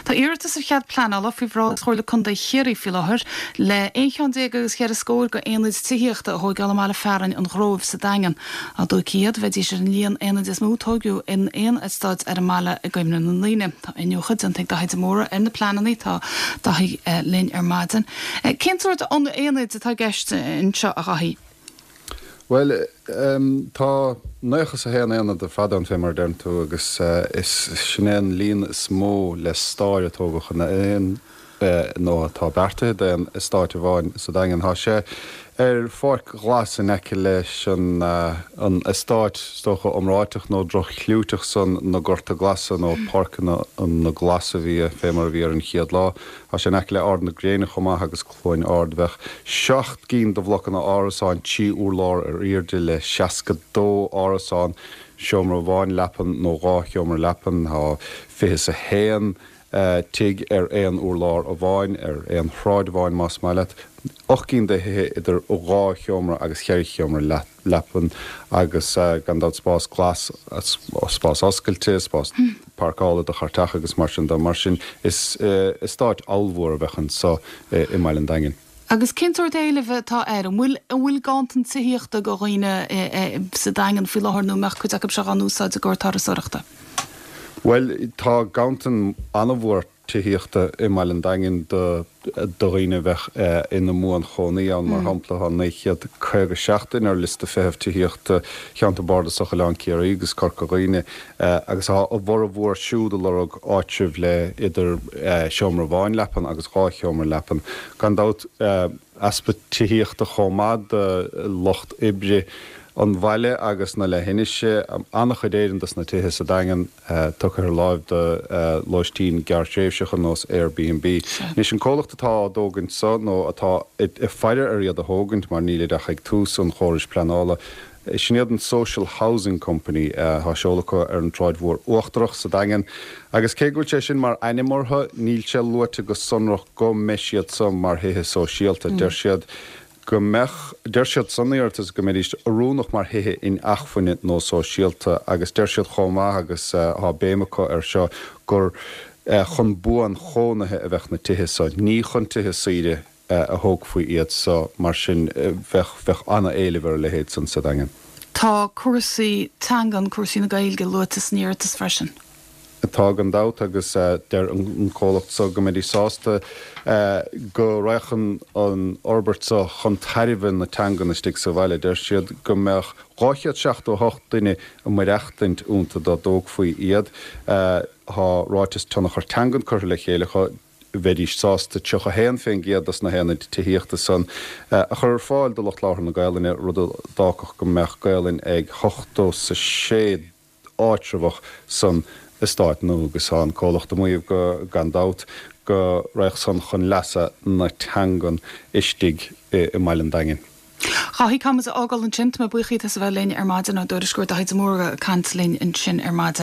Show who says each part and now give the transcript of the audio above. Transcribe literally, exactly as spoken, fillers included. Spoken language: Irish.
Speaker 1: Tá iirtas a chead planala fi bhrá choirla chun chéirí fi láthir le éan agus chear a scóir go aonid tííochtta a thug gal mála fearan an gróibh sa dagan a dó ciad bheit sé an líon aonad is mútógiú in éon stáid ar mála a goimna na líine. Tá inniuchad an te daid móra in na planaí tá dahi linn ar maidin. Cinúirt an aonid atá gceiste in seo a rahí.
Speaker 2: Well, um, tá nuchas a héan éana de fadan fé mar derm tú agus uh, is sinnéan lín smó le stáir atógach na éon uh, nó tá berte den stáir bháin so dagan há sé ar fórc glas in eice leis an, uh, an stáit stocha omráiteach nó droch chliúteach san na gorta glasa nó parcan an na glasa bhí fé mar bhí ar an chiad lá a sé eice le ard na gréine chumá agus chláin ard bheith seacht cín do bhlochan na árasáin tí úr lár ar irde le seaca dó árasáin seomra bháin lepan nó rá seomra lepan há fihis a héan uh, tig ar éon úr lár a bháin ar éon hráid bháin más mailet och cín de idir ó rá seomra agus cheir seomra lepan agus uh, gandát spás glas spás oscailte spás mm. parcála de charteach agus mar sin de mar sin is uh, is stáit almhór a bhechan so uh, i mailen daingin.
Speaker 1: Agus cinúir déileh tá air an bhfuil an bhfuil gantan tííochtta go roioine sa dagan fi láthir nó meach chuid ag se an úsáid a gúirtar soireachta.
Speaker 2: Well, tá gantan anmhór tííochtta i mailen daingin do doghine bheith uh, in na mún chonaí an mar mm. hampla an néchiad chuige seachtain ar lista feh tííochtta cheanta barda socha leán céir agus corcaghine uh, agus há a bhór a bhór siúda lerug áitrimh le idir uh, seomra bháin lepan agus gá seomra lepan. Gan dát uh, aspa tííochtta chomád uh, locht ibre an bhaile agus na le hinise annach chudéiran das na tithe sa dagan uh, tuchar láimh de uh, loistín geartréimhseach an nos Airbnb. Nis an cólachta tá dógant sa nó atá i feidir ar iad a hógant mar níle a chaig tús an chóris planála. Is sin iad an Social Housing Company há seolacha ar an tráid mhór uachtarach sa dagan. Agus cé gúil sé sin mar ainimortha níl sé luaite go sonrach go meisiad sam mar hithe sóisialta mm. der siad go mech der siad sannaíartas go méidir arúnach mar hithe in achfuine nó sóisialta agus der siad chomá agus uh, há béimecha ar seo gur uh, chun buan chónathe a bheith na tithe sa ní chun tithe saide uh, a thóg faoi iad so mar sin uh, bheith bheith anna éilehar le héad san sa dagan.
Speaker 1: Tá cuasaí tangan cuasaí na gailge luatas níirtas freisin.
Speaker 2: Tá an dát agus uh, der an cólacht so go méidir sásta uh, go raichan an orbert sa chun tairibhin na tangan na stig sa bhaile der siad go meach gáichead seacht ó hocht duine a mar reachtaint únta dá dóg faoi iad uh, há ráitis tunnach ar tangan chuir le chéile chu bheitís sásta tucha héan féin giad as na héanana tííochta san uh, a chur fáil do locht láthar na gaiilene rud a dácach go meach gailin ag hochtó sa séad áitribhach san is stáit nó agus an cólacht a muomh go gandát go raich san chun lesa na tangan istig i, i mailen daingin.
Speaker 1: Chaí kam ágáil an sin me buchií a bheith linn ar maidin a dúirscuir a heid móra cant linn in sin ar maidin.